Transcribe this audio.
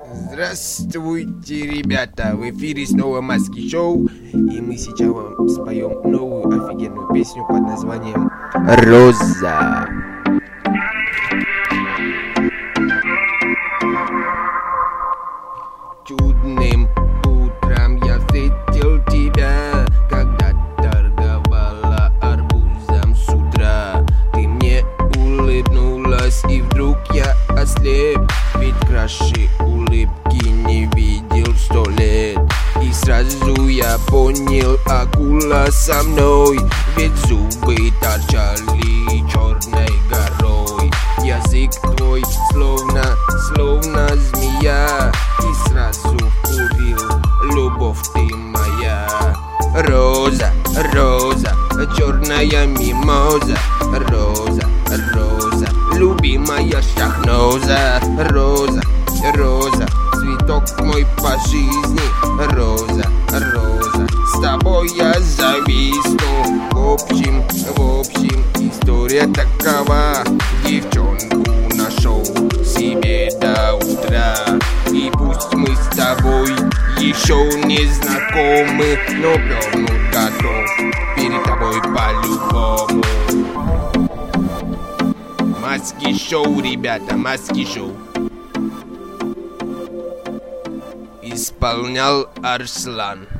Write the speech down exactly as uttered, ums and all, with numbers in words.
Здравствуйте, ребята! В эфире снова Маски Шоу, и мы сейчас вам споем новую офигенную песню под названием «Роза». Чудным утром я встретил тебя, когда торговала арбузом с утра. Ты мне улыбнулась, и вдруг я ослеп, ведь краше улыбки не видел сто лет. И сразу я понял, акула со мной, ведь зубы торчали черной горой. Язык твой словно, словно змея, и сразу вкурил, любовь ты моя. Роза, роза, черная мимоза, роза, роза, любимая шахноза. Роза, роза, цветок мой по жизни. Роза, роза, с тобой я зависну. В общем, в общем, история такова. Девчонку нашел себе до утра, и пусть мы с тобой еще не знакомы, но вернуть готов перед тобой по-любому. Маски Шоу, ребята, Маски Шоу. Исполнял Арслан.